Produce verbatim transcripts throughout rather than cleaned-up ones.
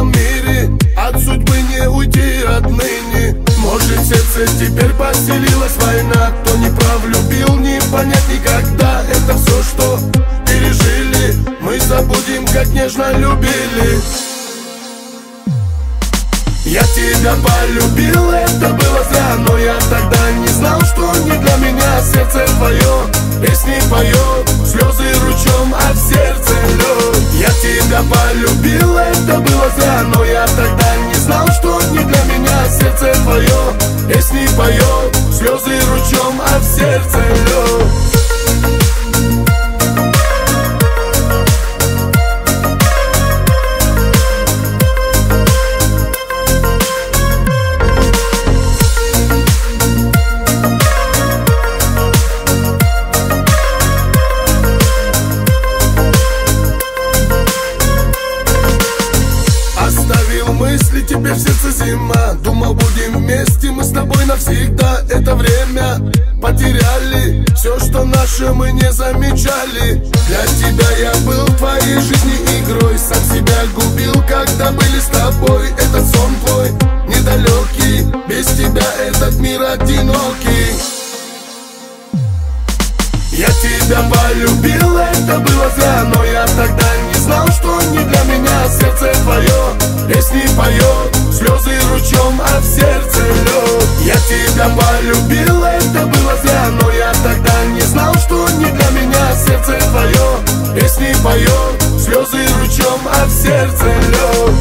мире, от судьбы не уйти отныне. Может, в сердце теперь поселилась война. Кто не прав, любил, не понять никогда. Это все, что пережили, мы забудем, как нежно любили. Я тебя полюбил, это было зря, но я тогда не знал, что не для меня сердце твое. Песни поет, слезы ручьем, а в сердце лед. Я тебя полюбил, это было зря, но я тогда не знал, что не для меня сердце твое. Песни поет, слезы ручьем, а в сердце лед. Мысли, теперь в сердце зима. Думал, будем вместе мы с тобой навсегда. Это время потеряли, все, что наше, мы не замечали. Для тебя я был в твоей жизни игрой, сам себя губил, когда были с тобой. Этот сон твой недалекий, без тебя этот мир одинокий. Я тебя полюбил, это было зря, но я тогда не знал, что не для меня сердце твое. Песни поет, слезы ручьем, а в сердце лед. Я тебя полюбил, это было зря, но я тогда не знал, что не для меня сердце твое. Песни поет, слезы ручьем, а в сердце лед.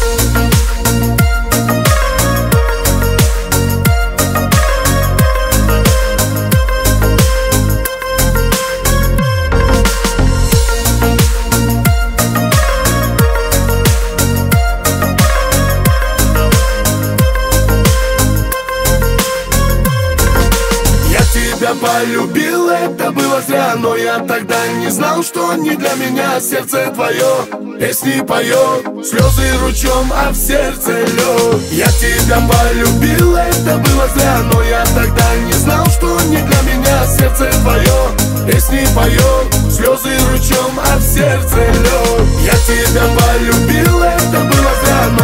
Я полюбил, это было зря, но я тогда не знал, что не для меня сердце твое. Песни поет, слезы ручьем, а в сердце лед. Я тебя полюбил, это было зря, но я тогда не знал, что не для меня сердце твое. Песни поет, слезы ручьем, а в сердце лед. Я тебя полюбил, это было зря,